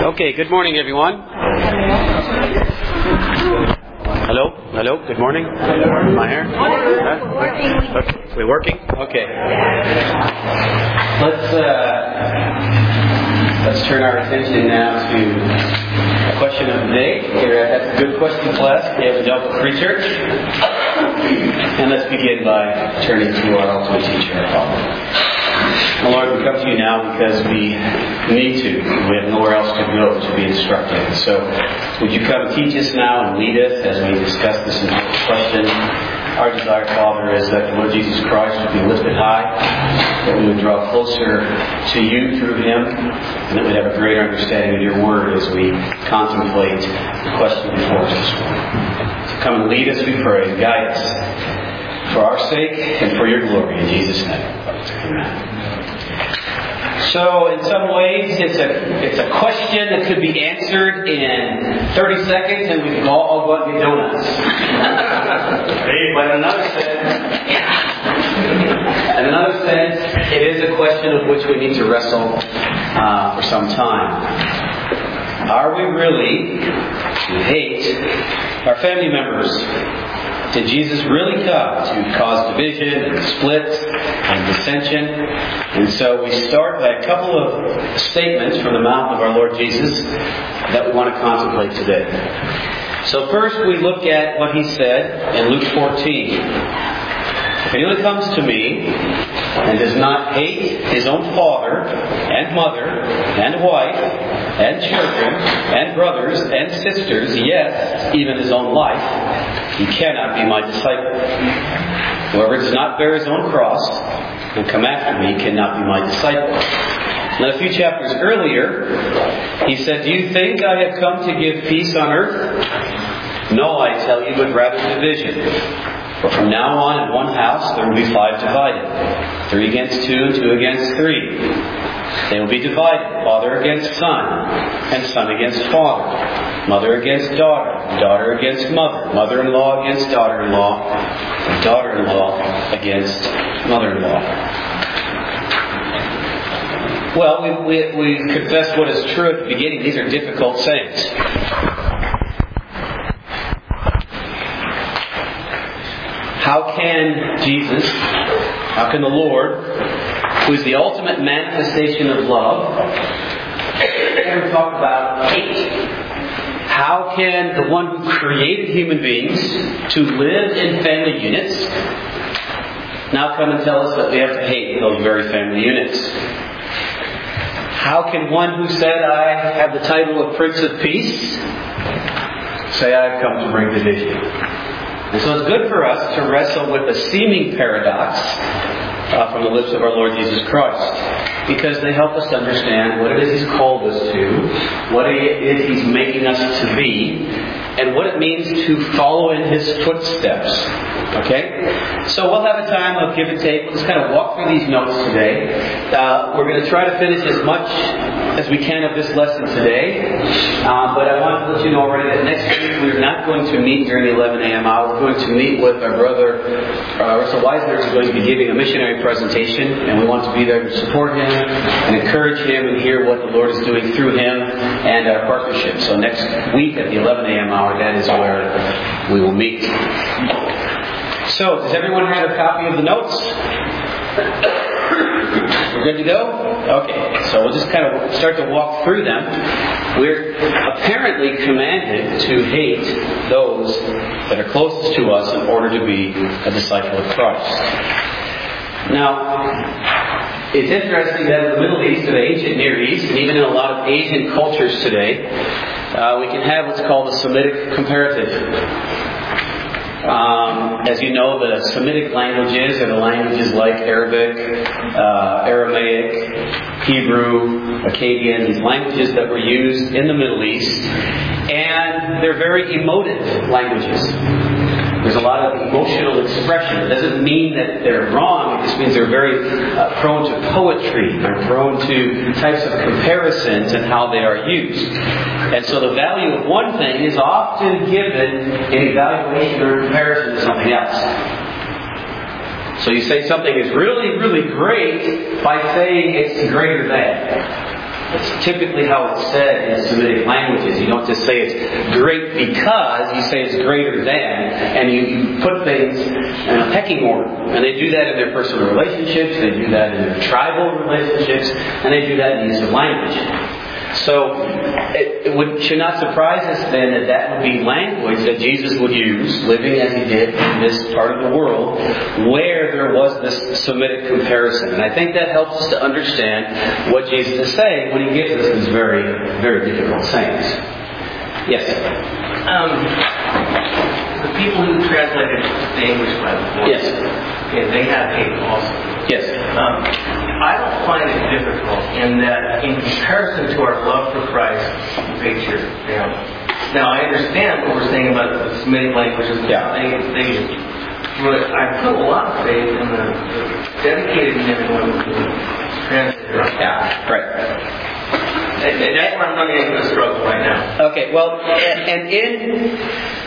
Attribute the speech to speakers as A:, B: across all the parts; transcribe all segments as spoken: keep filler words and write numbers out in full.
A: Okay, good morning, everyone. Hello, hello, good morning. Am I here? Huh? Okay. We're working? Okay. Let's uh, let's turn our attention now to a question of the day. Here at the Good Question class, we have the Delta Free Church. And let's begin by turning to our ultimate teacher, our Father. Well, Lord, we come to you now because we need to. We have nowhere else to go to be instructed. So, would you come and teach us now and lead us as we discuss this important question? Our desire, Father, is that the Lord Jesus Christ would be lifted high, that we would draw closer to you through Him, and that we'd have a greater understanding of your Word as we contemplate the question before us this morning. So come and lead us, we pray, and guide us. For our sake and for your glory, in Jesus' name. Amen. So, in some ways, it's a it's a question that could be answered in thirty seconds, and we can all, all go out and get donuts. But in another sense, in another sense, it is a question of which we need to wrestle uh, for some time. Are we really to hate our family members? Did Jesus really come to cause division and split and dissension? And so we start by a couple of statements from the mouth of our Lord Jesus that we want to contemplate today. So first we look at what He said in Luke fourteen. If anyone comes to me and does not hate his own father and mother and wife and children and brothers and sisters, yes, even his own life, he cannot be my disciple. Whoever does not bear his own cross and come after me cannot be my disciple. Now, a few chapters earlier, He said, do you think I have come to give peace on earth? No, I tell you, but rather division. For from now on in one house there will be five divided. Three against two, two against three. They will be divided, father against son, and son against father, mother against daughter, daughter against mother, mother-in-law against daughter-in-law, and daughter-in-law against mother-in-law. Well, we, we, we confess what is true at the beginning. These are difficult sayings. How can Jesus, how can the Lord, who is the ultimate manifestation of love, ever talk about hate? How can the one who created human beings to live in family units now come and tell us that we have to hate those very family units? How can one who said, I have the title of Prince of Peace, say, I have come to bring division? And so it's good for us to wrestle with the seeming paradox uh, from the lips of our Lord Jesus Christ, because they help us to understand what it is He's called us to, what it is He's making us to be, and what it means to follow in His footsteps. Okay? So we'll have a time of give and take. We'll just kind of walk through these notes today. Uh, we're going to try to finish as much as we can of this lesson today. Uh, but I want to let you know already that next week we're not going to meet during the eleven a.m. hour. We're going to meet with our brother, uh, Russell Weisner, who's going to be giving a missionary presentation. And we want to be there to support him and encourage him and hear what the Lord is doing through him and our partnership. So next week at the eleven a.m. hour, that is where we will meet. So, does everyone have a copy of the notes? We're good to go? Okay, so we'll just kind of start to walk through them. We're apparently commanded to hate those that are closest to us in order to be a disciple of Christ. Now, it's interesting that in the Middle East, or the ancient Near East, and even in a lot of Asian cultures today, uh, we can have what's called a Semitic comparative. Um, as you know, the Semitic languages are the languages like Arabic, uh, Aramaic, Hebrew, Akkadian, these languages that were used in the Middle East. And they're very emotive languages. There's a lot of emotional expression. It doesn't mean that they're wrong. It just means they're very uh, prone to poetry. They're prone to types of comparisons and how they are used. And so the value of one thing is often given in evaluation or comparison to something else. So you say something is really, really great by saying it's greater than. It's typically how it's said in Semitic languages. You don't just say it's great because, you say it's greater than, and you, you put things in a pecking order. And they do that in their personal relationships, they do that in their tribal relationships, and they do that in use of language. So, it, it would, should not surprise us then that that would be language that Jesus would use, living as He did in this part of the world, where there was this Semitic comparison. And I think that helps us to understand what Jesus is saying when He gives us these very, very difficult sayings. Yes?
B: Um, the people who translated the English Bible,
A: yes,
B: okay, they have hate also.
A: Yes.
B: Um, I don't find it difficult in that, in comparison to our love for Christ, hate your family. Now, I understand what we're saying about the Semitic languages.
A: Yeah.
B: They, they, but I put a lot of faith in the, the dedicated men and women who translated.
A: Yeah. Right.
B: And, and that's where I'm running into a struggle right now.
A: Okay. Well, and, and in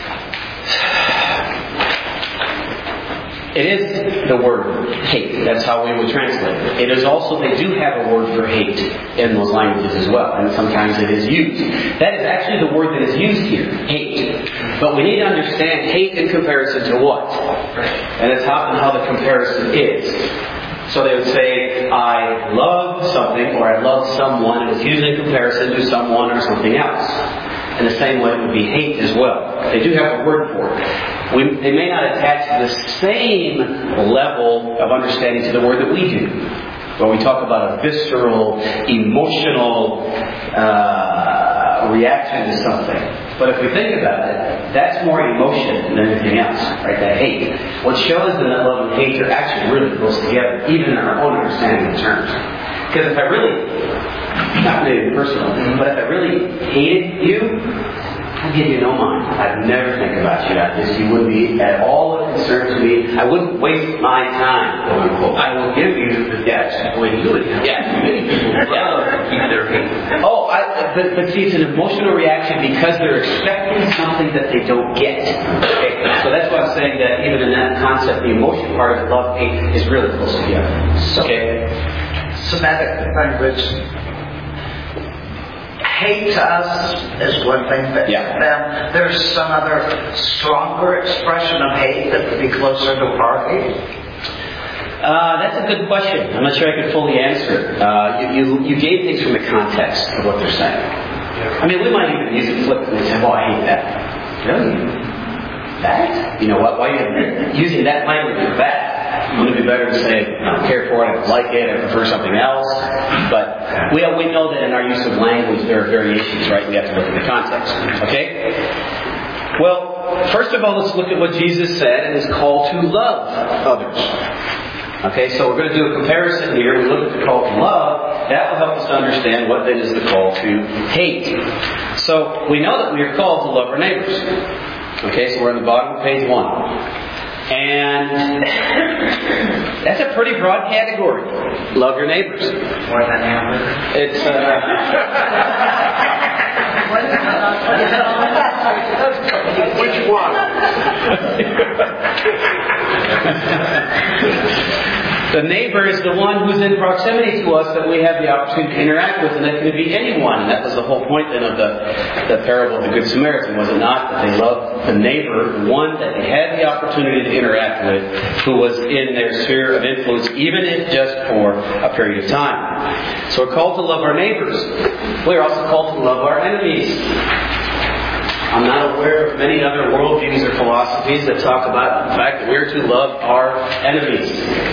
A: it is the word hate. That's how we would translate it. It is also, they do have a word for hate in those languages as well. And sometimes it is used. That is actually the word that is used here. Hate. But we need to understand hate in comparison to what? And it's often how the comparison is. So they would say, I love something, or I love someone, and it's usually in comparison to someone or something else. In the same way, it would be hate as well. They do have a word for it. We, they may not attach the same level of understanding to the word that we do. When we talk about a visceral, emotional uh, reaction to something. But if we think about it, that's more emotion than anything else, right? That hate. What shows that love and hate are actually really close together, even in our own understanding of terms. Because if I really, not maybe personal, but if I really hated you, I'd give you no mind. I'd never think about you. I just, you wouldn't be at all a concern to me. I wouldn't waste my time, quote unquote. I will give you the yes. Well, you would. Yeah. Many people love to keep their hate. Oh, I, but, but see, it's an emotional reaction because they're expecting something that they don't get. Okay? So that's why I'm saying that even in that concept, the emotion part of love, hate is really close together. Okay?
C: Semitic language. Hate to us is one thing, but
A: yeah.
C: then there's some other stronger expression of hate that would be closer to our hate.
A: Uh, that's a good question. I'm not sure I could fully answer it. Uh, you, you, you gave things from the context of what they're saying. I mean, we might even use it flippantly and say, "Oh, I hate that." Really? That? You know what? Why are you using that language for that? Wouldn't it be better to say, I don't care for it, I don't like it, I prefer something else? But we, we know that in our use of language there are variations, right? We have to look at the context. Okay? Well, first of all, let's look at what Jesus said in His call to love others. Okay, so we're going to do a comparison here. We look at the call to love. That will help us to understand what then is the call to hate. So we know that we are called to love our neighbors. Okay, so we're on the bottom of page one. And that's a pretty broad category. Love your neighbors.
C: More than hamburger.
A: It's uh,
C: Which one?
A: The neighbor is the one who's in proximity to us that we have the opportunity to interact with, and that could be anyone. And that was the whole point then of the, the parable of the Good Samaritan, was it not? That they loved the neighbor, the one that they had the opportunity to interact with, who was in their sphere of influence, even if just for a period of time. So we're called to love our neighbors. We're also called to love our enemies. I'm not aware of many other worldviews or philosophies that talk about the fact that we're to love our enemies.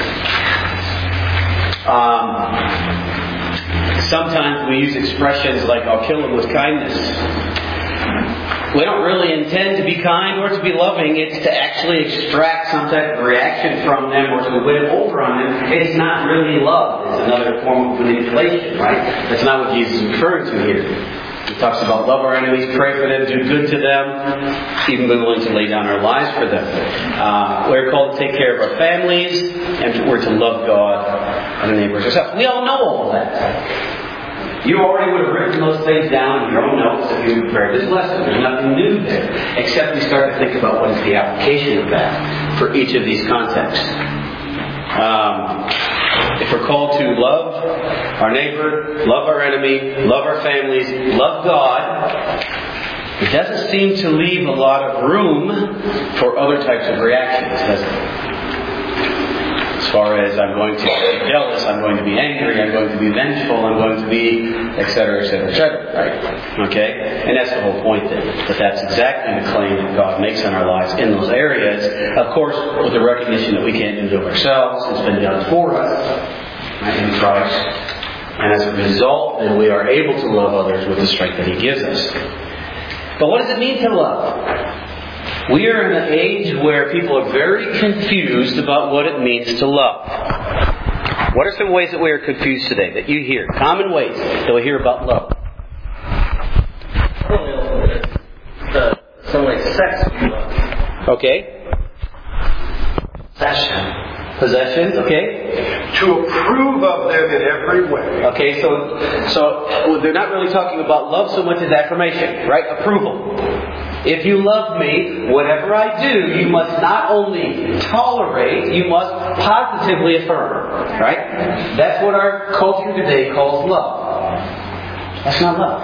A: Um, sometimes we use expressions like, I'll kill them with kindness. We don't really intend to be kind or to be loving. It's to actually extract some type of reaction from them or to win over on them. It's not really love. It's another form of manipulation, right? That's not what Jesus is referring to here. He talks about love our enemies, pray for them, do good to them, even be willing to lay down our lives for them. Uh, we're called to take care of our families, and we're to love God and our neighbors ourselves. We all know all of that. You already would have written those things down in your own notes if you prepared this lesson. There's nothing new there, except we start to think about what is the application of that for each of these contexts. Um, if we're called to love our neighbor, love our enemy, love our families, love God, it doesn't seem to leave a lot of room for other types of reactions, does it? As far as I'm going to be jealous, I'm going to be angry, I'm going to be vengeful, I'm going to be, et cetera, et cetera, et cetera. Right? Okay? And that's the whole point then. That that's exactly the claim that God makes in our lives in those areas. Of course, with the recognition that we can't do it ourselves. It's been done for us, right, in Christ. And as a result, then we are able to love others with the strength that He gives us. But what does it mean to love? We are in an age where people are very confused about what it means to love. What are some ways that we are confused today that you hear? Common ways that we hear about love.
B: Uh, some like sex.
A: Okay.
C: Possession.
A: Possession. Okay.
D: To approve of them in every way.
A: Okay. So, so they're not really talking about love so much as affirmation, right? Approval. If you love me, whatever I do, you must not only tolerate, you must positively affirm. Right? That's what our culture today calls love. That's not love.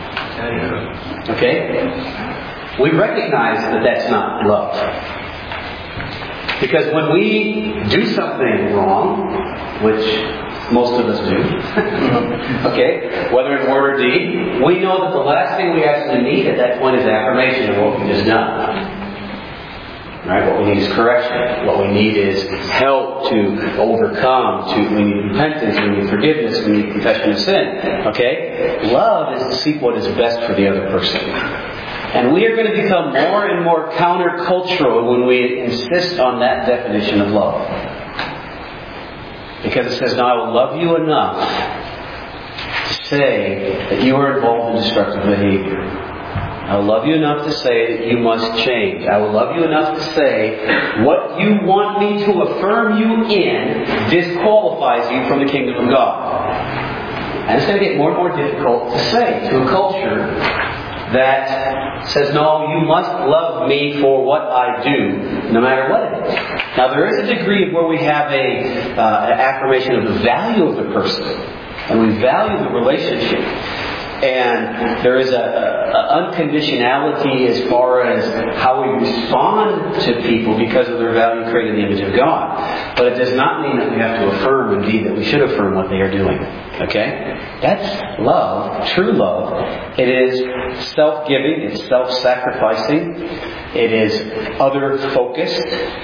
A: Okay? We recognize that that's not love. Because when we do something wrong, which most of us do, okay, whether in word or deed, we know that the last thing we actually need at that point is affirmation of what we just done. Right? What we need is correction. What we need is help to overcome. To we need repentance. We need forgiveness. We need confession of sin. Okay? Love is to seek what is best for the other person. And we are going to become more and more countercultural when we insist on that definition of love. Because it says, "Now I will love you enough to say that you are involved in destructive behavior. I will love you enough to say that you must change. I will love you enough to say what you want me to affirm you in disqualifies you from the kingdom of God." And it's going to get more and more difficult to say to a culture that says, "No, you must love me for what I do, no matter what it is." Now, there is a degree of where we have a uh, an affirmation of the value of the person, and we value the relationship. And there is a, a, a unconditionality as far as how we respond to people because of their value created in the image of God. But it does not mean that we have to affirm, indeed, that we should affirm what they are doing. Okay? That's love, true love. It is self-giving, it's self-sacrificing, it is other-focused,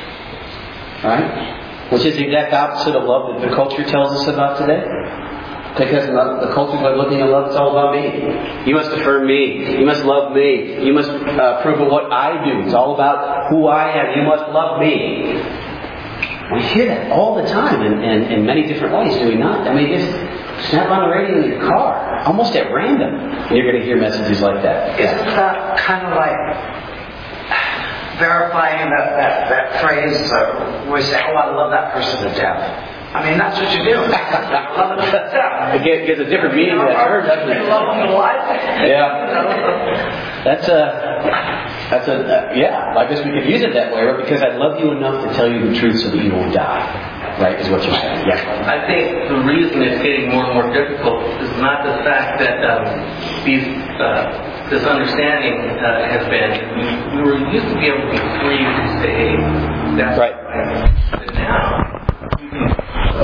A: right? Which is the exact opposite of love that the culture tells us about today. Because the culture is looking at love, it's all about me. You must affirm me. You must love me. You must uh, approve of what I do. It's all about who I am. You must love me. We hear that all the time in, in, in many different ways, do we not? I mean, just snap on the radio in your car, almost at random, and you're going to hear messages like that.
C: Isn't that kind of like verifying that, that, that phrase uh, where we say, "Oh, I love that person to death"? I mean, that's what you do. Love them to death.
A: It gets a different meaning to that term, doesn't it?
C: You love them to life.
A: Yeah. That's a, that's a, uh, yeah, I guess we could use it that way, right? Because I love you enough to tell you the truth so that you won't die. Right, is what you're saying. Yeah.
B: I think the reason it's getting more and more difficult is not the fact that um, these uh, this understanding uh, has been. We, we were used to be able to be free to say, "Hey, that's
A: right."
B: But now you can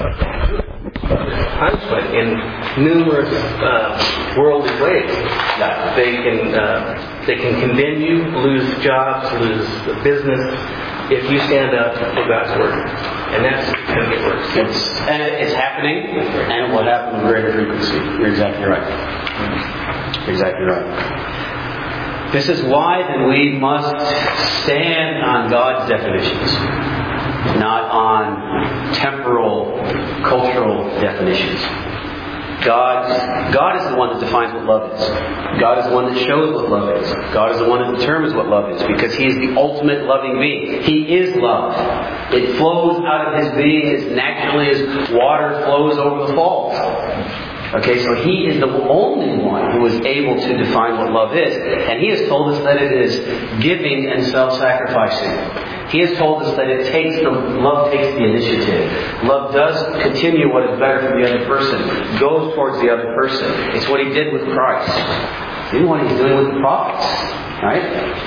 B: punishment in numerous uh, worldly ways.
A: Yeah.
B: They can uh, they can condemn you, lose jobs, lose business if you stand up for God's word, and that's going to get worse.
A: It's, and it, it's happening, and it will happen with greater frequency. You're exactly right. You're exactly right. This is why then we must stand on God's definitions, not on temporal, cultural definitions. God, God is the one that defines what love is. God is the one that shows what love is. God is the one that determines what love is, because He is the ultimate loving being. He is love. It flows out of His being as naturally as water flows over the falls. Okay, so He is the only one who is able to define what love is. And He has told us that it is giving and self-sacrificing. He has told us that it takes the love takes the initiative. Love does continue what is better for the other person, goes towards the other person. It's what He did with Christ. It's even what He's doing with the prophets, right?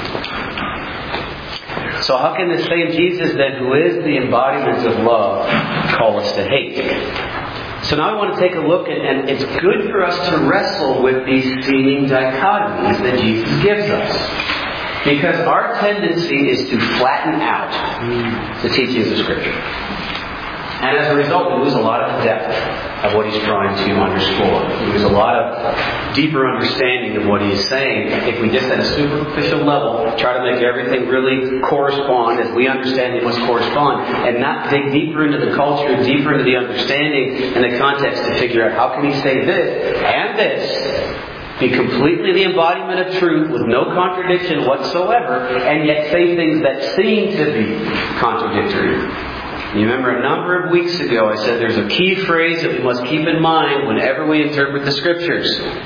A: So how can the same Jesus then, who is the embodiment of love, call us to hate? So now I want to take a look at, and it's good for us to wrestle with these seeming dichotomies that Jesus gives us. Because our tendency is to flatten out the teachings of Scripture. And as a result, we lose a lot of the depth of what He's trying to underscore. We lose a lot of deeper understanding of what He is saying if we just at a superficial level try to make everything really correspond as we understand it must correspond, and not dig deeper into the culture, deeper into the understanding and the context to figure out how can He say this and this, be completely the embodiment of truth with no contradiction whatsoever, and yet say things that seem to be contradictory. You remember a number of weeks ago I said there's a key phrase that we must keep in mind whenever we interpret the Scriptures.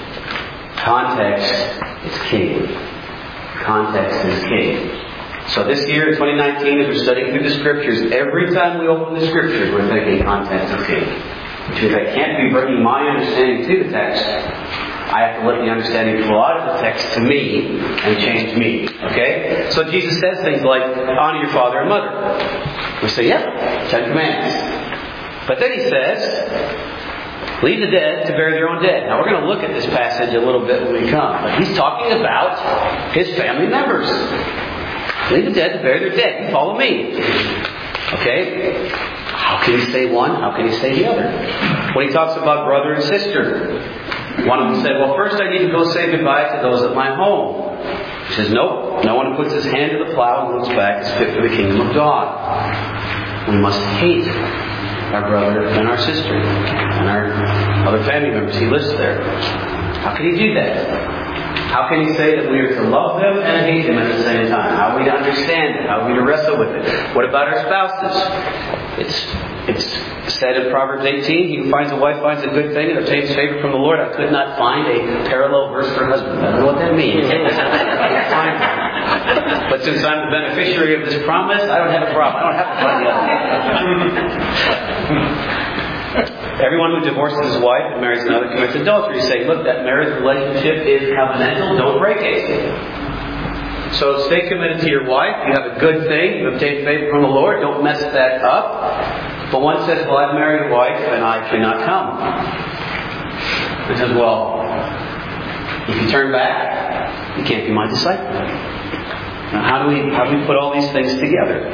A: Context is king. Context is king. So this year in twenty nineteen, as we're studying through the Scriptures, every time we open the Scriptures, we're thinking context is king. Which means I can't be bringing my understanding to the text. I have to let the understanding flow out of the text to me and change me. Okay? So Jesus says things like, honor your father and mother. We say, yeah, Ten Commandments. But then He says, leave the dead to bury their own dead. Now we're going to look at this passage a little bit when we come. But He's talking about His family members. Leave the dead to bury their dead. You follow me. Okay? How can He say one? How can He say the other? When He talks about brother and sister, one of them said, well, first I need to go say goodbye to those at my home. He says, nope. No one who puts his hand to the plow and looks back is fit for the kingdom of God. We must hate our brother and our sister and our other family members. He lists there. How can He do that? How can He say that we are to love them and hate them at the same time? How are we to understand it? How are we to wrestle with it? What about our spouses? It's it's said in Proverbs eighteen, he who finds a wife finds a good thing and obtains favor from the Lord. I could not find a parallel verse for husband. I don't know what that means. But since I'm the beneficiary of this promise, I don't have a problem. I don't have to find the other. Everyone who divorces his wife and marries another commits adultery. Saying, look, that marriage relationship is covenantal. Don't break it. So stay committed to your wife. You have a good thing. You obtain favor from the Lord. Don't mess that up. But one says, well, I've married a wife and I cannot come. It says, well, if you turn back, you can't be my disciple. Now, how do we how do we put all these things together?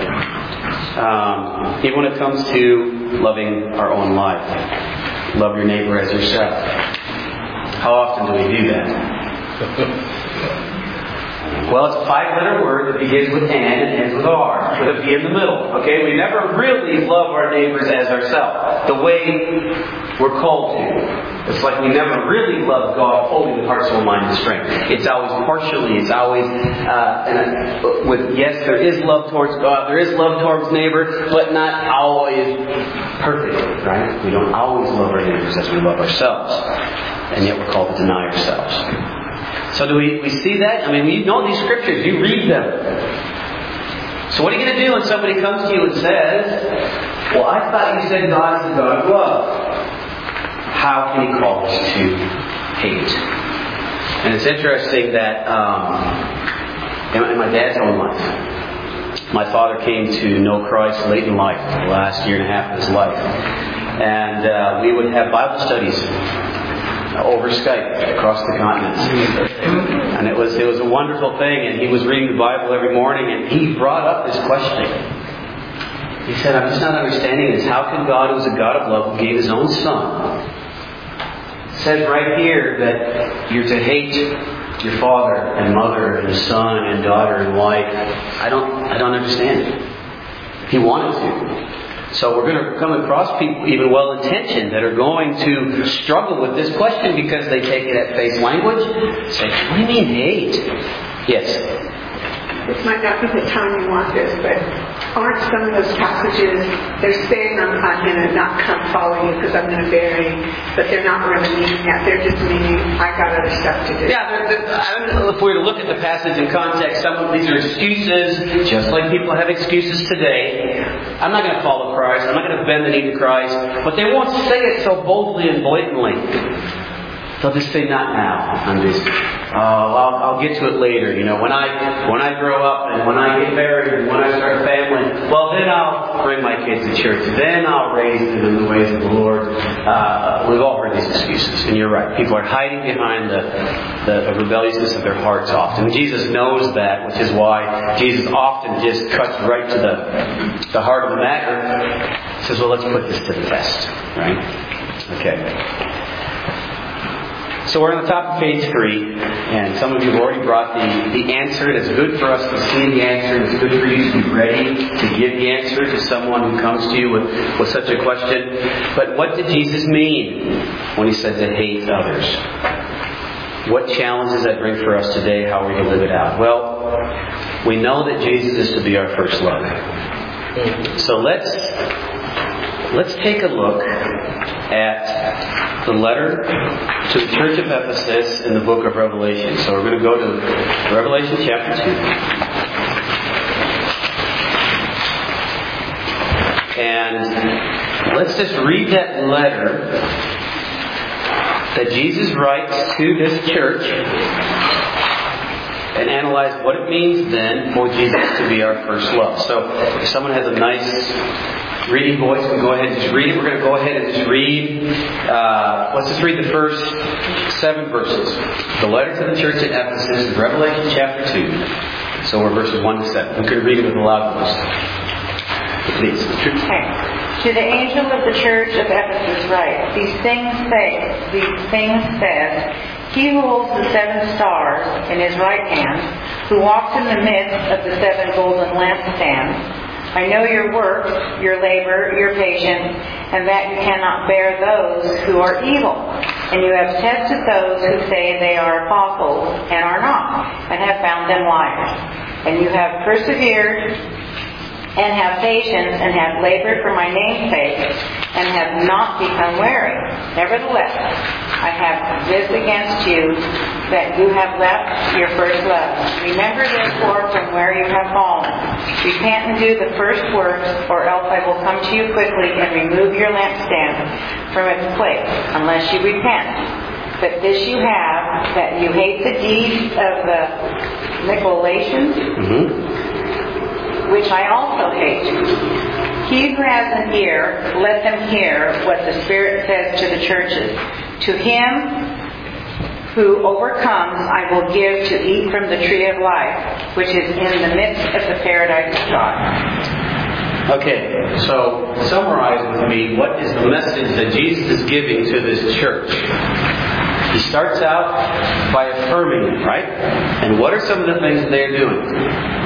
A: Um, even when it comes to loving our own life. Love your neighbor as yourself. How often do we do that? Well, it's a five-letter word that begins with N and ends with R, with a B in the middle. Okay, we never really love our neighbors as ourselves, the way we're called to. It's like we never really love God fully with heart, soul, mind, and strength. It's always partially. It's always uh, and, uh, with yes, there is love towards God, there is love towards neighbor, but not always perfect. Right? We don't always love our neighbors as we love ourselves, and yet we're called to deny ourselves. So do we, we see that? I mean, you know these Scriptures. You read them. So what are you going to do when somebody comes to you and says, well, I thought you said God is the God of love. How can He call us to hate? And it's interesting that um, in my dad's own life, my father came to know Christ late in life, the last year and a half of his life. And uh, we would have Bible studies over Skype across the continent. And it was it was a wonderful thing, and he was reading the Bible every morning, and he brought up this question. He said, I'm just not understanding this. How can God, who is a God of love, who gave His own Son, says right here that you're to hate your father and mother and son and daughter and wife? I don't I don't understand it. He wanted to. So we're going to come across people, even well-intentioned, that are going to struggle with this question because they take it at face language. Say, what do you mean hate? Yes.
E: this might not be the time you want this, but aren't some of those passages, they're saying I'm, I'm going to not come follow you because I'm going to bury, but they're not really meaning that. They're just meaning I got other stuff to do.
A: Yeah, they're, they're, I don't know if we were to look at the passage in context, some of these are excuses, just like people have excuses today. I'm not going to follow Christ. I'm not going to bend the knee to Christ. But they won't say it so boldly and blatantly. They'll just say, not now. I'm just, oh, I'll, I'll get to it later. You know, when I when I grow up and when I get married and when I start a family, well, then I'll bring my kids to church. Then I'll raise them in the ways of the Lord. Uh, we've all heard these excuses. And you're right. People are hiding behind the, the, the rebelliousness of their hearts often. And Jesus knows that, which is why Jesus often just cuts right to the, the heart of the matter. He says, well, let's put this to the test. Right? Okay. So we're on the top of page three, and some of you have already brought the, the answer. It's good for us to see the answer. It's good for you to be ready to give the answer to someone who comes to you with, with such a question. But what did Jesus mean when He said to hate others? What challenge does that bring for us today? How are we to live it out? Well, we know that Jesus is to be our first love. So let's let's take a look at the letter to the church of Ephesus in the book of Revelation. So we're going to go to Revelation chapter two. And let's just read that letter that Jesus writes to this church and analyze what it means then for Jesus to be our first love. So if someone has a nice reading voice, we can go ahead and just read it. We're going to go ahead and just read, uh, let's just read the first seven verses. The letter to the church at Ephesus, Revelation chapter two. So we're verses one to seven. We could read it with a loud voice. Please.
F: Okay. To the angel of the church of Ephesus write, These things say, these things says, He who holds the seven stars in His right hand, who walks in the midst of the seven golden lampstands, I know your works, your labor, your patience, and that you cannot bear those who are evil. And you have tested those who say they are apostles and are not, and have found them liars. And you have persevered and have patience and have labored for my name's sake and have not become weary. Nevertheless, I have this against you, that you have left your first love. Remember therefore from where you have fallen. Repent and do the first works, or else I will come to you quickly and remove your lampstand from its place, unless you repent. But this you have, that you hate the deeds of the Nicolaitans, mm-hmm. which I also hate. He who has an ear, let them hear what the Spirit says to the churches. To him who overcomes, I will give to eat from the tree of life, which is in the midst of the paradise of God.
A: Okay, so summarize with me, what is the message that Jesus is giving to this church? He starts out by affirming it, right? And what are some of the things they're doing?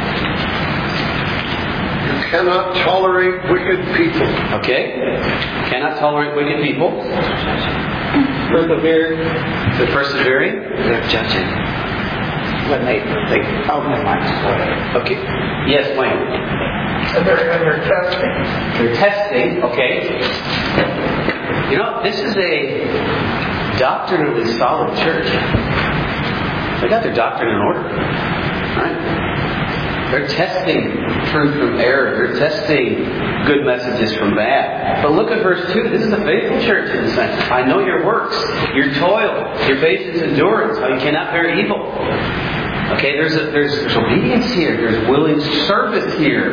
D: You cannot tolerate wicked people.
A: Okay. Cannot tolerate wicked people. Persevering. They're persevering.
C: They're judging. When they, they oh, never mind.
A: Okay. Yes, Wayne.
C: And they're, and they're testing.
A: They're testing, okay. You know, this is a doctrinally solid church. They got their doctrine in order. Right? They're testing truth from error. They're testing good messages from bad. But look at verse two. This is a faithful church in a sense. I know your works, your toil, your patience, endurance, how you cannot bear evil. Okay, there's a, there's, there's obedience here. There's willing service here.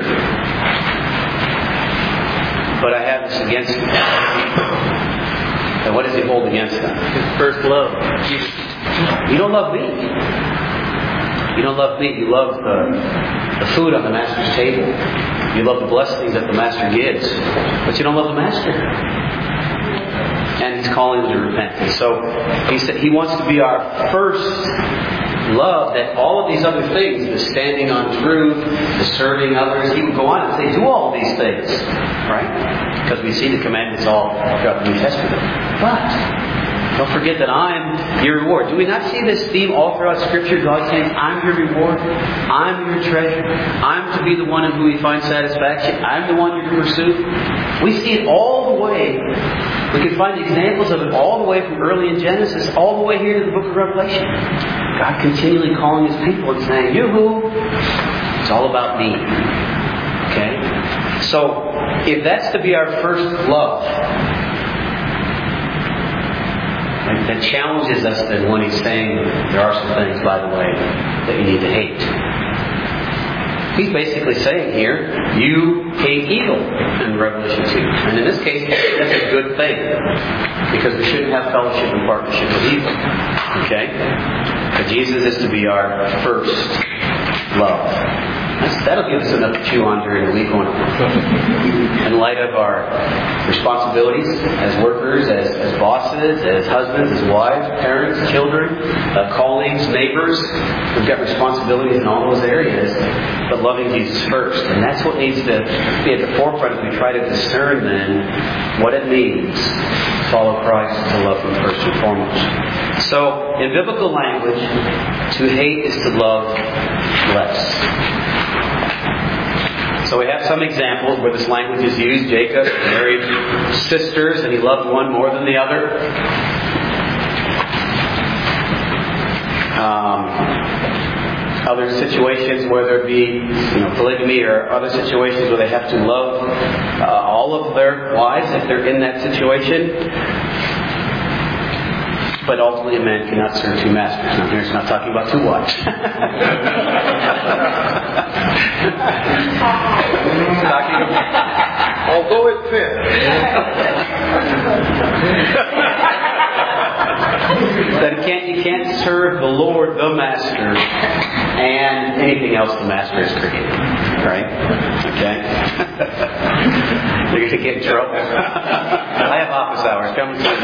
A: But I have this against you. And what does He hold against them? His first love. You, you don't love me. You don't love me. You love the, the food on the Master's table. You love the blessings that the Master gives. But you don't love the Master. And He's calling them to repent. And so He said He wants to be our first love, that all of these other things, the standing on truth, the serving others, He would go on and say, do all of these things. Right? Because we see the commandments all throughout the New Testament. But Don't forget that I'm your reward. Do we not see this theme all throughout Scripture? God saying, I'm your reward. I'm your treasure. I'm to be the one in whom you find satisfaction. I'm the one you're to pursue. We see it all the way. We can find examples of it all the way from early in Genesis, all the way here to the book of Revelation. God continually calling His people and saying, Yoo-hoo! It's all about me. Okay? So, if that's to be our first love, that challenges us then when He's saying there are some things, by the way, that you need to hate. He's basically saying here, you hate evil in Revelation two. And in this case, that's a good thing. Because we shouldn't have fellowship and partnership with evil. Okay? But Jesus is to be our first love. That's, that'll give us enough to chew on during the week, won't it? In light of our responsibilities as workers, as, as bosses, as husbands, as wives, parents, children, uh, colleagues, neighbors, we've got responsibilities in all those areas, but loving Jesus first. And that's what needs to be at the forefront as we try to discern then what it means to follow Christ, to love Him first and foremost. So, in biblical language, to hate is to love less. So we have some examples where this language is used. Jacob married sisters and he loved one more than the other. Um, other situations where there be, you know, polygamy, or other situations where they have to love uh, all of their wives if they're in that situation. But ultimately a man cannot serve two masters. Now here it's not talking about two wives. Talking about,
D: Although it fits.
A: that it can't, you can't serve the Lord, the Master, and anything else the Master has created. Right? Okay? You're going to get in trouble. I have office hours. Come and see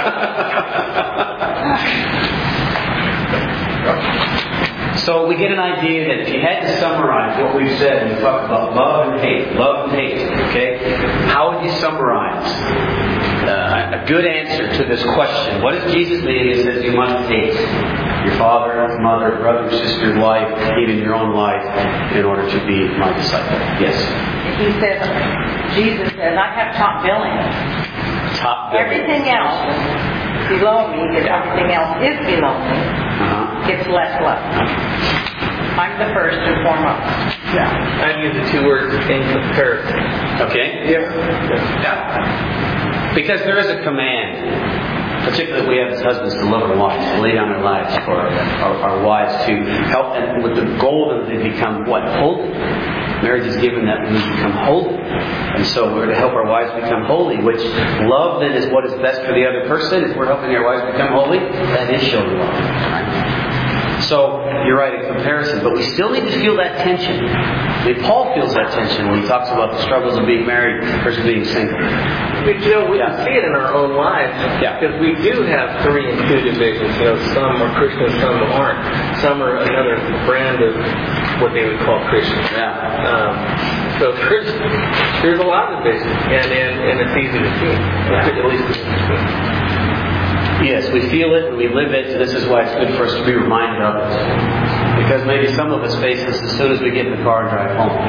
A: me. So we get an idea that if you had to summarize what we've said when we talk about love and hate, love and hate, okay, how would you summarize uh, a good answer to this question? What does Jesus mean? He says you must hate your father, mother, brother, sister, wife, even your own life, in order to be my disciple. Yes?
F: He says, Jesus says, I have top billing.
A: Top billing.
F: Everything else below me, because everything else is below me,
A: Uh-huh.
F: gets less love. I'm the first and foremost.
A: Yeah.
B: I use the two words in comparison.
A: Okay?
D: Yeah.
A: Yeah. Because there is a command, particularly we have as husbands to love our wives, to lay down our lives for our, our, our wives, to help, and with the goal that they become what? Holy. Marriage is given that we become holy. And so we're to help our wives become holy, which love then is what is best for the other person. If we're helping our wives become holy, that is showing love. Right? So, you're right in comparison, but we still need to feel that tension. I mean, Paul feels that tension when he talks about the struggles of being married versus being single.
B: But, you know, we
A: Yeah.
B: can see it in our own lives.
A: Yeah.
B: Because we do have three and two divisions. You know, some are Christians, some aren't. Some are another brand of what they would call Christian.
A: Yeah.
B: Um, so there's, there's a lot of division, and, and, and it's easy to see.
A: Yeah.
B: At least it's easy to see.
A: Yes, we feel it and we live it, and this is why it's good for us to be reminded of it. Because maybe some of us face this as soon as we get in the car and drive home.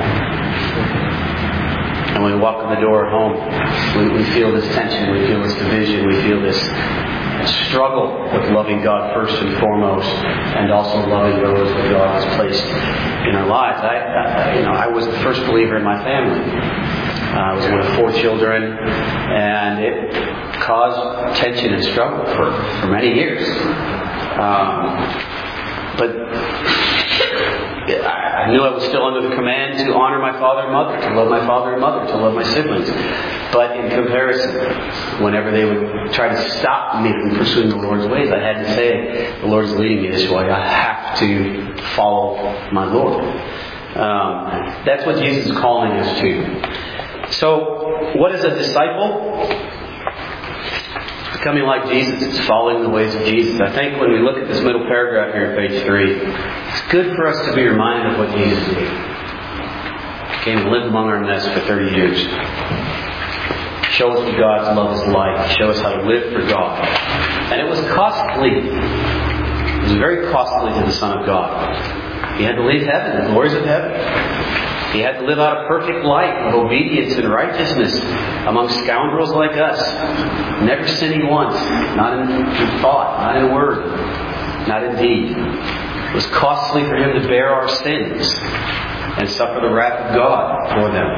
A: And when we walk in the door at home, we, we feel this tension, we feel this division, we feel this struggle with loving God first and foremost, and also loving those that God has placed in our lives. I, I, you know, I was the first believer in my family. Uh, I was one of four children, and it caused tension and struggle for, for many years. Um, but I knew I was still under the command to honor my father and mother, to love my father and mother, to love my siblings. But in comparison, whenever they would try to stop me from pursuing the Lord's ways, I had to say, the Lord's leading me this way. I have to follow my Lord. Um, that's what Jesus is calling us to. So, what is a disciple? Becoming like Jesus. It's following the ways of Jesus. I think when we look at this middle paragraph here at page three, it's good for us to be reminded of what Jesus did. He came and lived among our midst for thirty years. Show us what God's love is like. Show us how to live for God. And it was costly. It was very costly to the Son of God. He had to leave heaven, the glories of heaven. He had to live out a perfect life of obedience and righteousness among scoundrels like us. Never sinning once, not in, in thought, not in word, not in deed. It was costly for Him to bear our sins and suffer the wrath of God for them.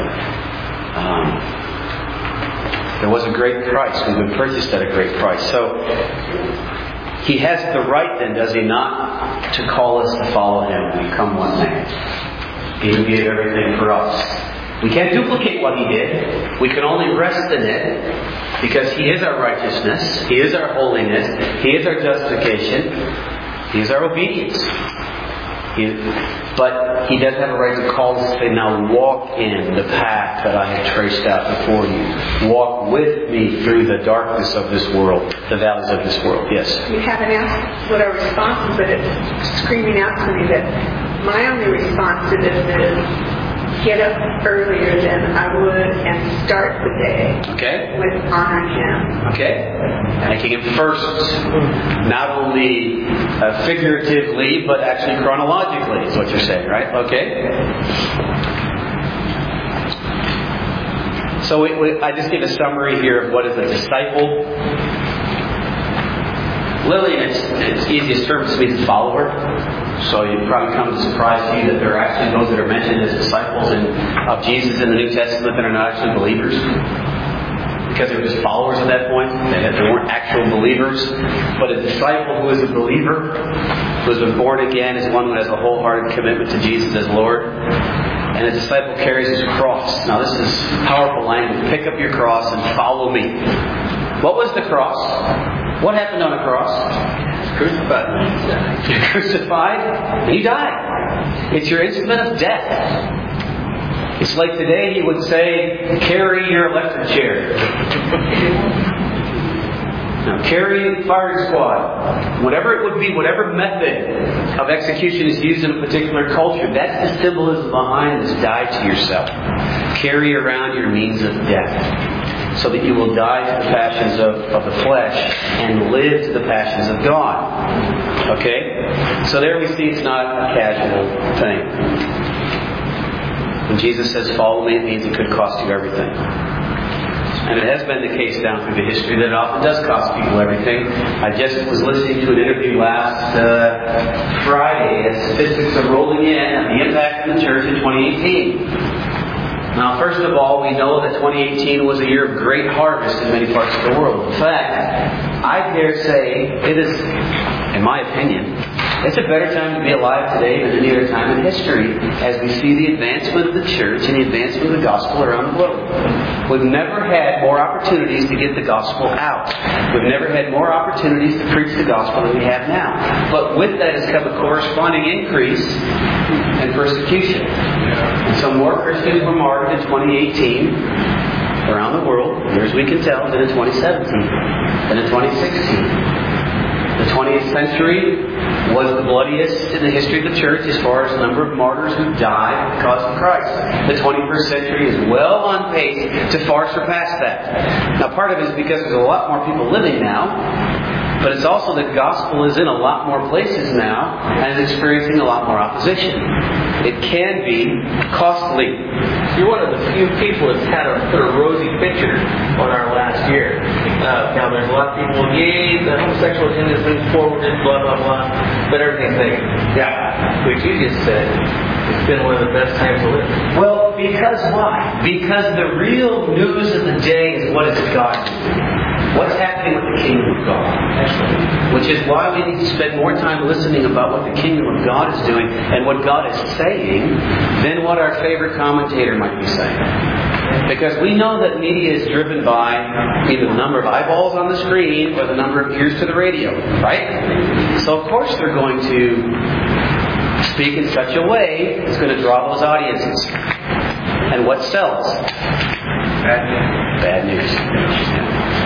A: Um, there was a great price. We've been purchased at a great price. So He has the right then, does He not, to call us to follow Him and become one man. He gave everything for us. We can't duplicate what He did. We can only rest in it because He is our righteousness. He is our holiness. He is our justification. He is our obedience. He, but He does have a right to call us to say, now walk in the path that I have traced out before you. Walk with me through the darkness of this world, the valleys of this world. Yes?
E: You haven't asked what our response is, but it's screaming out to me that my only response to this is get up earlier than I would and start the day
A: Okay.
E: with honoring Him.
A: Okay? Making Him first, not only uh, figuratively, but actually chronologically, is what you're saying, right? Okay? So we, we, I just give a summary here of what is a disciple. Literally, in its, its easiest terms, means a follower. So you probably come to surprise to you that there are actually those that are mentioned as disciples in, of Jesus in the New Testament that are not actually believers. Because they were just followers at that point. They, had, they weren't actual believers. But a disciple who is a believer, who has been born again, is one who has a wholehearted commitment to Jesus as Lord. And a disciple carries his cross. Now this is powerful language. Pick up your cross and follow me. What was the cross? What happened on a cross? Crucified. You're crucified and you die. It's your instrument of death. It's like today he would say, carry your electric chair. Now, carry firing squad. Whatever it would be, whatever method of execution is used in a particular culture, that's the symbolism behind this. Die to yourself. Carry around your means of death, so that you will die to the passions of, of the flesh and live to the passions of God. Okay? So there we see it's not a casual thing. When Jesus says, follow me, it means it could cost you everything. And it has been the case down through the history that it often does cost people everything. I just was listening to an interview last uh, Friday as statistics are rolling in on the impact of the church in twenty eighteen. Now, first of all, we know that twenty eighteen was a year of great harvest in many parts of the world. In fact, I dare say it is, in my opinion, it's a better time to be alive today than any other time in history as we see the advancement of the church and the advancement of the gospel around the world. We've never had more opportunities to get the gospel out. We've never had more opportunities to preach the gospel than we have now. But with that has come a corresponding increase in persecution. And so more Christians were martyred in twenty eighteen around the world, near as we can tell, than in twenty seventeen, than in twenty sixteen. The twentieth century was the bloodiest in the history of the church as far as the number of martyrs who died because of Christ. The twenty-first century is well on pace to far surpass that. Now, part of it is because there's a lot more people living now, but it's also that the gospel is in a lot more places now and is experiencing a lot more opposition. It can be costly.
B: You're one of the few people that's had a, put a rosy picture on our last year. Uh, now, there's a lot of people, yay, the homosexual agenda is moving forward, blah, blah, blah. But everything's negative. Yeah. Which you just said, it's been one of the best times to live.
A: Well, because why? Because the real news of the day is what is God doing? What's happening with the kingdom of God? Excellent. Which is why we need to spend more time listening about what the kingdom of God is doing and what God is saying than what our favorite commentator might be saying. Because we know that media is driven by either the number of eyeballs on the screen or the number of ears to the radio, right? So of course they're going to speak in such a way that's going to draw those audiences. And what sells? Bad news. Bad news.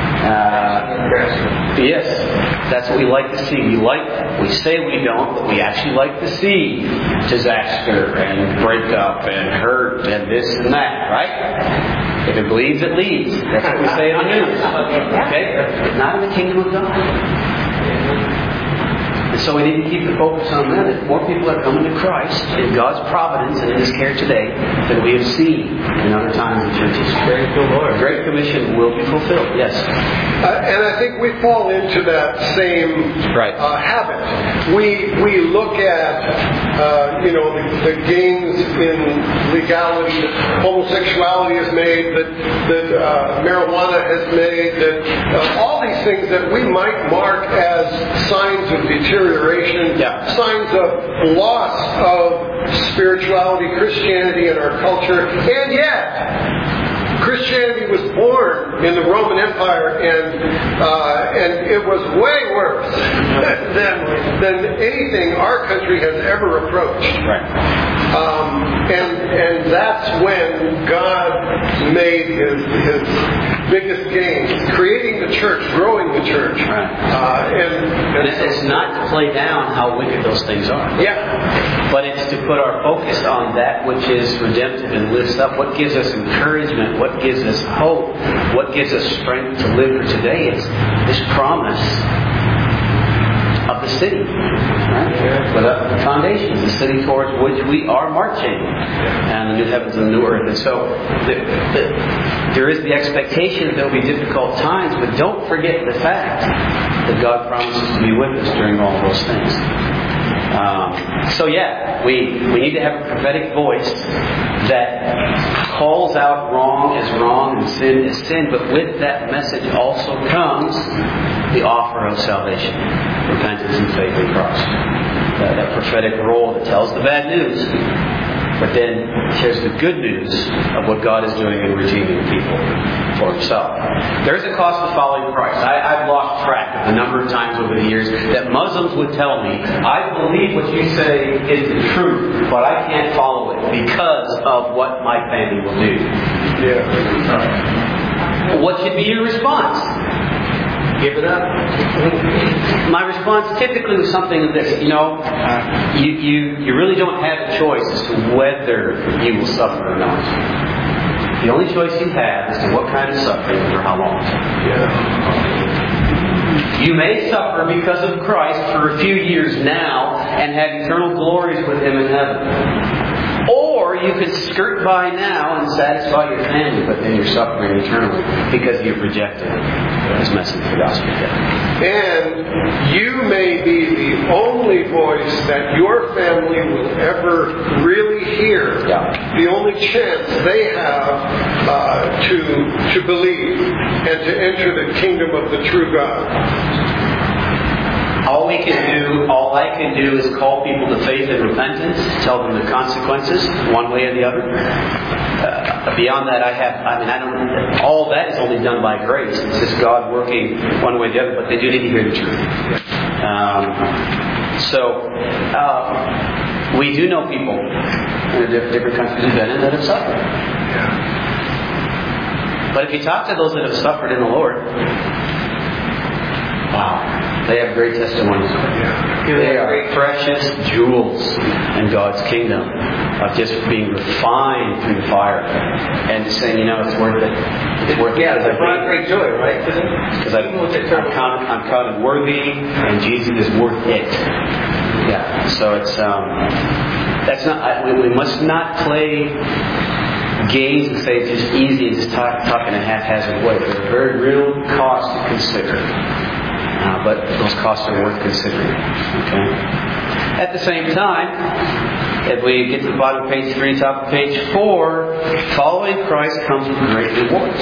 A: Uh, yes, that's what we like to see. We like, we say we don't, but we actually like to see disaster and breakup and hurt and this and that, right? If it bleeds, it leads. That's what we say on the news. Okay? Not in the kingdom of God. And so we need to keep the focus on that. If more people are coming to Christ in God's providence and in His care today than we have seen in other times in churches.
B: Praise the Lord.
A: The Great Commission will be fulfilled. Yes.
D: Uh, and I think we fall into that same
A: Right.
D: uh, habit. We we look at uh, you know the, the gains in legality that homosexuality has made, that that uh, marijuana has made, that uh, all these things that we might mark as signs of deterioration,
A: Yeah.
D: signs of loss of spirituality, Christianity in our culture, and yet Christianity was born in the Roman Empire, and uh, and it was way worse than than anything our country has ever approached.
A: Right.
D: Um, and and that's when God made his his biggest gains, creating the church, growing the church.
A: Right.
D: Uh, and,
A: And
D: and
A: it's not to play down how wicked those things are.
D: yeah,
A: But it's to put our focus on that which is redemptive and lifts up. What gives us encouragement? What gives us hope? What gives us strength to live for today? It's this promise of the city, right? Without the foundations, the city towards which we are marching, and the new heavens and the new earth. And so the, the, there is the expectation that there will be difficult times, but don't forget the fact that God promises to be with us during all those things. Um, so yeah, we, we need to have a prophetic voice that calls out wrong as wrong and sin as sin, but with that message also comes the offer of salvation, repentance and faith in Christ. That, that prophetic role that tells the bad news, but then shares the good news of what God is doing in redeeming people for Himself. There is a cost to following Christ. I, I've lost track of the number of times over the years that Muslims would tell me, I believe what you say is the truth, but I can't follow it because of what my family will do.
D: yeah.
A: What should be your response? Give it up. My response typically was something like this. You know, you, you, you really don't have a choice as to whether you will suffer or not. The only choice you have is to what kind of suffering and for how long.
D: Yeah.
A: You may suffer because of Christ for a few years now and have eternal glories with Him in heaven. Or you can skirt by now and satisfy your family, but then you're suffering eternally because you've rejected His message of the gospel.
D: And you may be the only voice that your family will ever really hear.
A: Yeah.
D: The only chance they have uh, to to believe and to enter the kingdom of the true God.
A: All we can do, all I can do is call people to faith and repentance, tell them the consequences, one way or the other. Uh, beyond that, I have, I mean, I don't, all that is only done by grace. It's just God working one way or the other, but they do need to hear the truth. Um, so, uh, we do know people in the different countries we've been in that have suffered. But if you talk to those that have suffered in the Lord, wow. They have great testimonies. They are precious jewels in God's kingdom of just being refined through the fire and saying, you know, it's worth it. It's worth
B: yeah,
A: it.
B: Yeah, it's brought great joy, right?
A: Because I'm counted, I'm counted worthy, and Jesus is worth it. Yeah. So it's um, that's not. I, we, we must not play games and say it's just easy and just talk, talk in a haphazard way. There's a very real cost to consider. Uh, but those costs are worth considering. Okay. At the same time, if we get to the bottom of page three, top of page four, following Christ comes with great rewards.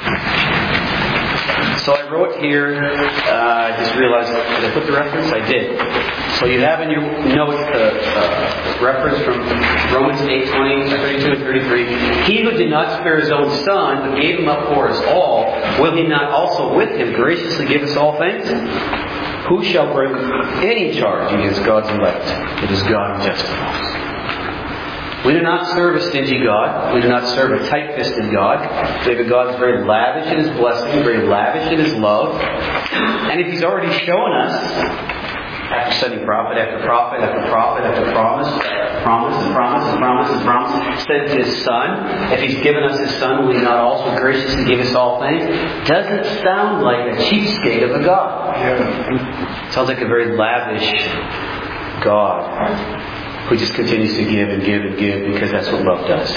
A: So I wrote here, uh, I just realized, did I put the reference? I did. So you have in your notes the uh, reference from Romans eight, twenty, thirty-two and thirty-three. He who did not spare His own Son, but gave Him up for us all, will He not also with Him graciously give us all things? Who shall bring any charge against God's elect? It is God who justifies. We do not serve a stingy God. We do not serve a tight-fisted God. We have a God who's very lavish in His blessing, very lavish in His love. And if He's already shown us, after sending prophet after prophet after prophet after promise, promise and promise and promise and promise. Sent His Son. If He's given us His Son, will He not also graciously give us all things? Doesn't sound like a cheapskate of a God.
D: Yeah.
A: Sounds like a very lavish God who just continues to give and give and give because that's what love does.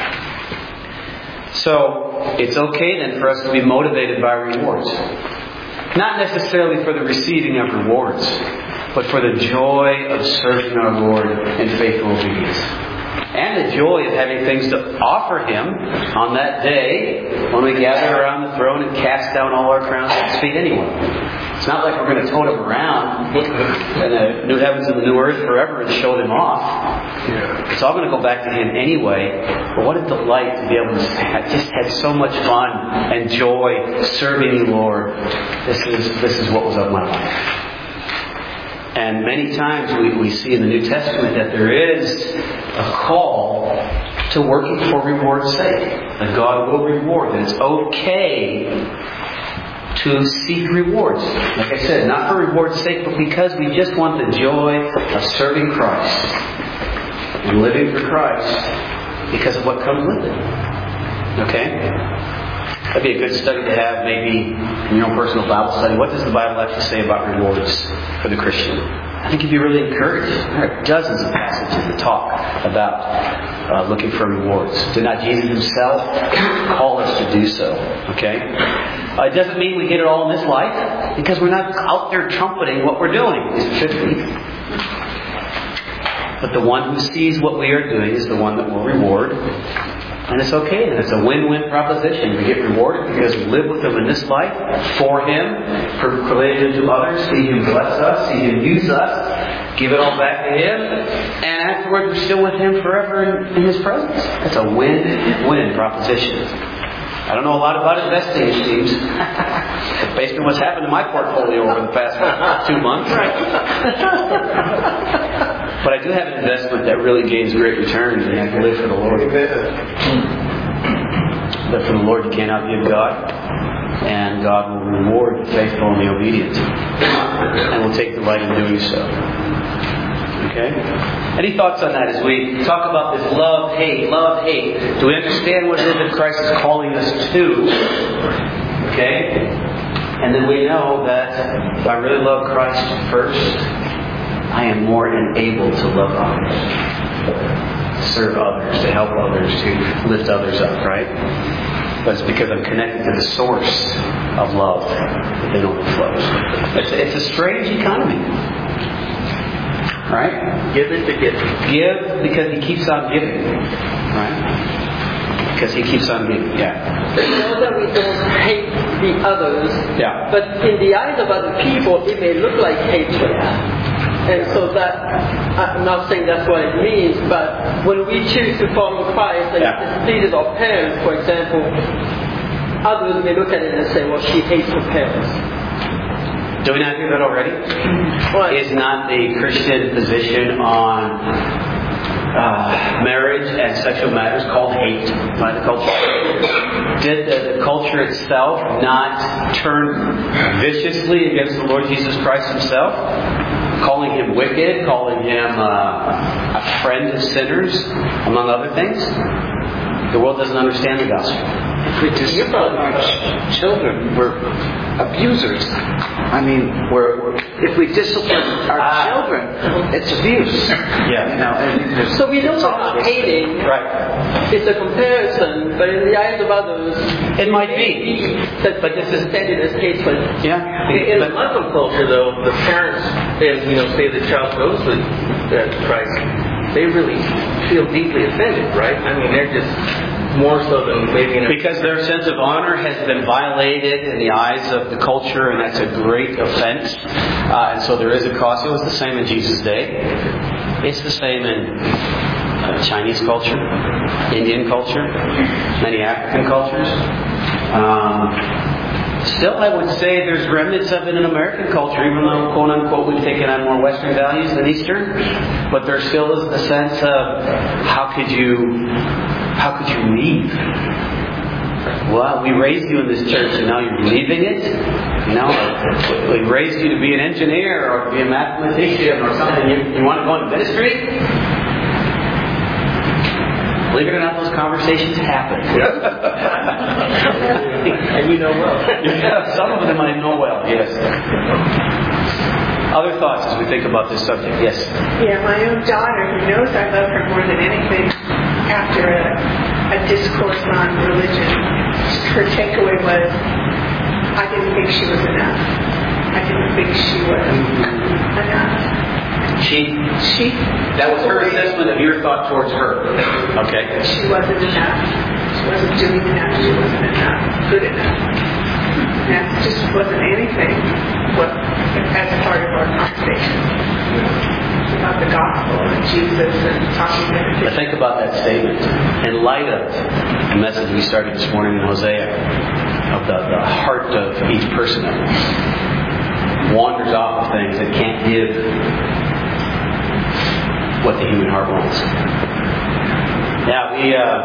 A: So, it's okay then for us to be motivated by rewards. Not necessarily for the receiving of rewards, but for the joy of serving our Lord in faithful obedience. And the joy of having things to offer Him on that day when we gather around the throne and cast down all our crowns at His feet anyway. It's not like we're going to tote Him around in the new heavens and the new earth forever and show them off. It's all going to go back to Him anyway. But what a delight to be able to say, I just had so much fun and joy serving You, Lord. This is, this is what was of my life. And many times we, we see in the New Testament that there is a call to working for reward's sake. That God will reward. That it's okay to seek rewards. Like I said, not for reward's sake, but because we just want the joy of serving Christ and living for Christ because of what comes with it. Okay? That'd be a good study to have maybe in your own personal Bible study. What does the Bible have to say about rewards for the Christian? I think you'd be really encouraged. There are dozens of passages that talk about uh, looking for rewards. Did not Jesus Himself call us to do so? Okay? Uh, it doesn't mean we get it all in this life, because we're not out there trumpeting what we're doing. It should be. But the one who sees what we are doing is the one that will reward. And it's okay. And it's a win-win proposition. We get rewarded because we live with Him in this life, for Him, proclaim Him to others, see Him bless us, see Him use us, give it all back to Him, and afterwards we're still with Him forever in, in His presence. It's a win-win proposition. I don't know a lot about investing, it seems, based on what's happened to my portfolio over the past two months. But I do have an investment that really gains great returns, and I can live for the Lord. But for the Lord, you can't outgive God, and God will reward the faithful and the obedient, and will take delight in doing so. Okay? Any thoughts on that as we talk about this love, hate, love, hate? Do we understand what it is that Christ is calling us to? Okay? And then we know that if I really love Christ first, I am more enabled to love others, to serve others, to help others, to lift others up, right? But it's because I'm connected to the source of love that then overflows. It's a, it's a strange economy. Right?
B: Give it to give.
A: Give because He keeps on giving. Right? Because He keeps on giving. Yeah.
G: We know that we don't hate the others.
A: Yeah.
G: But in the eyes of other people, it may look like hatred. And so that, I'm not saying that's what it means, but when we choose to follow Christ and
A: yeah.
G: displeases our parents, for example, others may look at it and say, well, she hates her parents.
A: Do we not hear that already? What? Is not the Christian position on uh, marriage and sexual matters called hate by the culture? Did the, the culture itself not turn viciously against the Lord Jesus Christ Himself? Calling Him wicked, calling Him uh, a friend of sinners, among other things? The world doesn't understand the gospel.
C: If we discipline our ch- children, we're abusers. I mean, we're, we're if we discipline our ah. children, it's abuse.
A: Yeah.
C: You know, and
G: so we know we're not hating.
A: Right.
G: It's a comparison, but in the eyes of others,
A: it might be.
G: That, but this is intended as hatred.
A: Yeah.
B: In the Muslim culture, though, the parents, and you know, say the child goes with uh, Christ, they really feel deeply offended, right? I mean, they're just. More so than maybe in a
A: because their sense of honor has been violated in the eyes of the culture, and that's a great offense. Uh, and so there is a cost. It was the same in Jesus' day. It's the same in uh, Chinese culture, Indian culture, many African cultures. Um, still, I would say there's remnants of it in American culture, even though, quote unquote, we've taken on more Western values than Eastern. But there still is the sense of how could you. How could you leave? Well, we raised you in this church and now you're leaving it? You know, we raised you to be an engineer or to be a mathematician or something. You, you want to go into ministry? Believe it or not, those conversations happen.
G: And you know well.
A: Yeah, some of them I know well, yes. Other thoughts as we think about this subject? Yes?
E: Yeah, my own daughter, who knows I love her more than anything, after a, a discourse on religion, her takeaway was, I didn't think she was enough. I didn't think she was enough.
A: She?
E: She?
A: That was her assessment of your thought towards her. Okay.
E: She wasn't enough. She wasn't doing enough. She wasn't enough. Good enough. That just wasn't anything what, as part of our conversation about the gospel and Jesus and talking to
A: But think about that statement. In light of the message we started this morning in Hosea, of the, the heart of each person of us, wanders off of things that can't give what the human heart wants. Yeah, we, uh,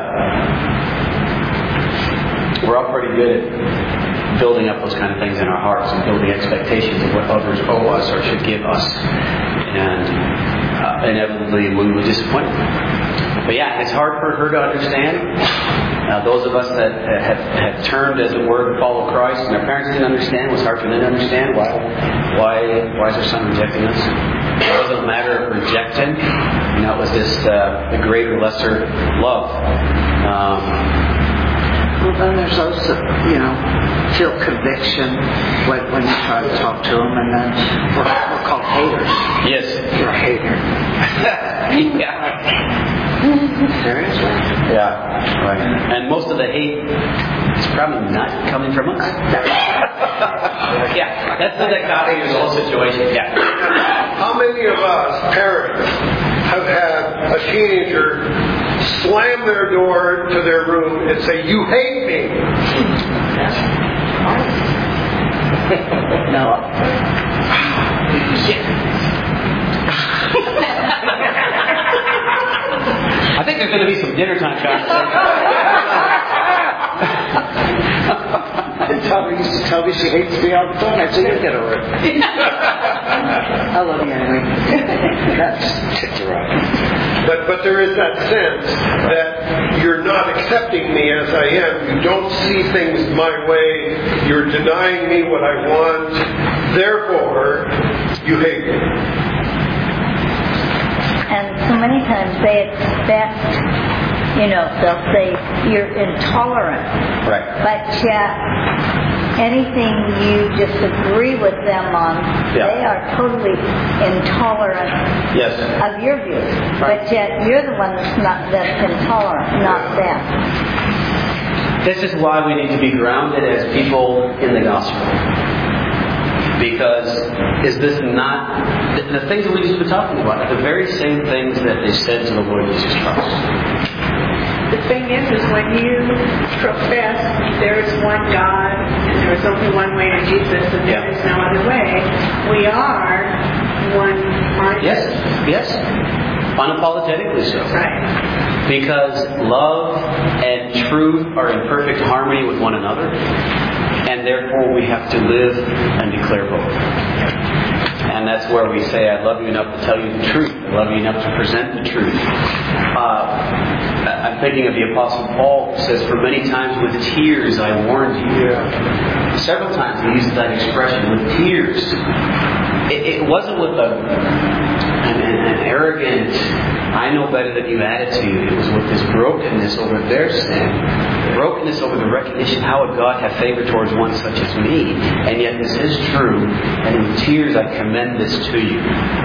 A: we're all pretty good at building up those kind of things in our hearts and building expectations of what others owe us or should give us. And uh, inevitably we will disappoint them. But yeah, it's hard for her to understand. Uh, those of us that have, have turned, as it were, to follow Christ, and our parents didn't understand, it was hard for them to understand why why why is our son rejecting us. It wasn't a matter of rejecting, you know, it was just uh, a greater, lesser love. Um,
C: Well, then there's also, you know, feel conviction when, when you try to talk to them, and then we're, we're called haters.
A: yes.
C: You're a hater.
A: Yeah.
C: Seriously?
A: Yeah, right. And most of the hate is probably not coming from us. Yeah, that's the dichotomy of the whole situation. Yeah.
D: How many of us, parents, have had a teenager slam their door to their room and say, "You hate me"?
C: No.
A: I think there's going to be some dinner time conversation.
C: Tell her used to tell me she hates me all the time. I said, "You get over it." I love you anyway. That's ticked her off.
D: But but there is that sense that you're not accepting me as I am. You don't see things my way. You're denying me what I want. Therefore, you hate me.
H: And so many times they expect, you know, they'll say you're intolerant.
A: Right.
H: But yet, anything you disagree with them on,
A: Yeah.
H: they are totally intolerant
A: Yes.
H: of your views.
A: Right.
H: But yet, you're the one that's not that's intolerant, not them.
A: This is why we need to be grounded as people in the gospel. Because is this not the, the things that we just been talking about are the very same things that they said to the Lord Jesus Christ.
E: The thing is, is when you profess there is one God and there is only one way to Jesus and there
A: Yeah.
E: is no other way, we are one minded.
A: Yes, yes. Unapologetically so.
E: Right.
A: Because love and truth are in perfect harmony with one another. And therefore we have to live and declare both. And that's where we say, I love you enough to tell you the truth. I love you enough to present the truth. Uh, I'm thinking of the Apostle Paul, who says, for many times with tears I warned you.
D: Yeah.
A: Several times he uses that expression, with tears. It, it wasn't with a, an, an arrogant, I know better than you attitude. It was with this brokenness over their sin. Brokenness over the recognition, how would God have favor towards one such as me? And yet this is true, and in tears I commend this to you.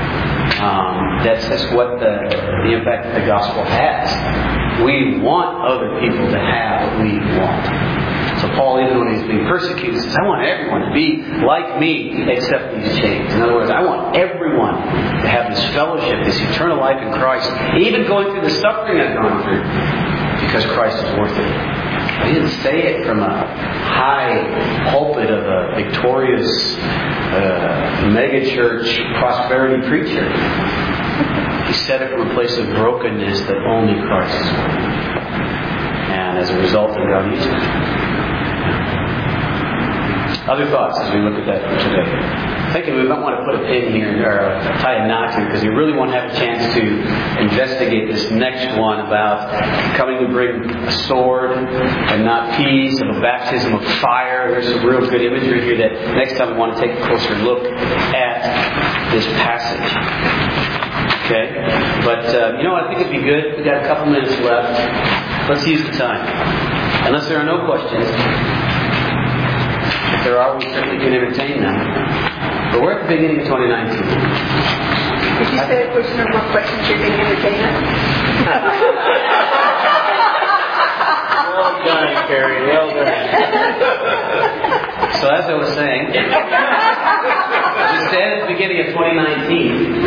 A: Um, that's, that's what the, the impact that the gospel has. We want other people to have what we want. So Paul, even when he's being persecuted, says, I want everyone to be like me except these chains. In other words, I want everyone to have this fellowship, this eternal life in Christ, even going through the suffering I've gone through, because Christ is worth it. He didn't say it from a high pulpit of a victorious uh, mega-church prosperity preacher. He said it from a place of brokenness that only Christ is worth. And as a result, God used it. Other thoughts as we look at that for today? thinking we might want to put a pin here or tie a knot here because we really want to have a chance to investigate this next one about coming to bring a sword and not peace, of a baptism of fire. There's some real good imagery here that next time we want to take a closer look at this passage. Okay? But, uh, you know, I think it'd be good. We've got a couple minutes left. Let's use the time. Unless there are no questions. If there are, we certainly can entertain them. But we're at the beginning of twenty nineteen.
E: Did you say if there's no more questions, you're going to entertain us?
A: Well done, Carrie. Well done. So as I was saying, we stand at the beginning of twenty nineteen.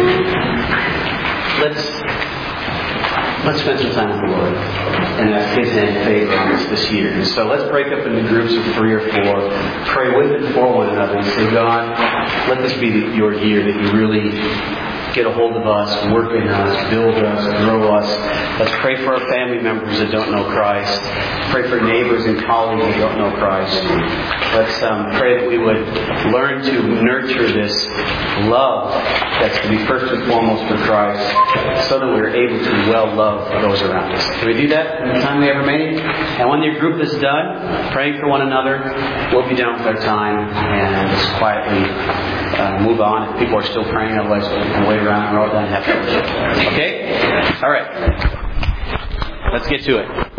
A: Let's let's spend some time with the Lord and ask His hand favor on us this year. And so let's break up into groups of three or four. Pray with and for one another and say, God, let this be the, your year that you really get a hold of us, work in us, build us, grow us. Let's pray for our family members that don't know Christ. Pray for neighbors and colleagues that don't know Christ. Let's um, pray that we would learn to nurture this love that's to be first and foremost for Christ so that we're able to well love those around us. Can we do that in the time we have remaining? And when your group is done, praying for one another, we'll be done with our time and just quietly uh, move on. If people are still praying, otherwise we can wait around and we're all done and have fellowship. Okay? All right. Let's get to it.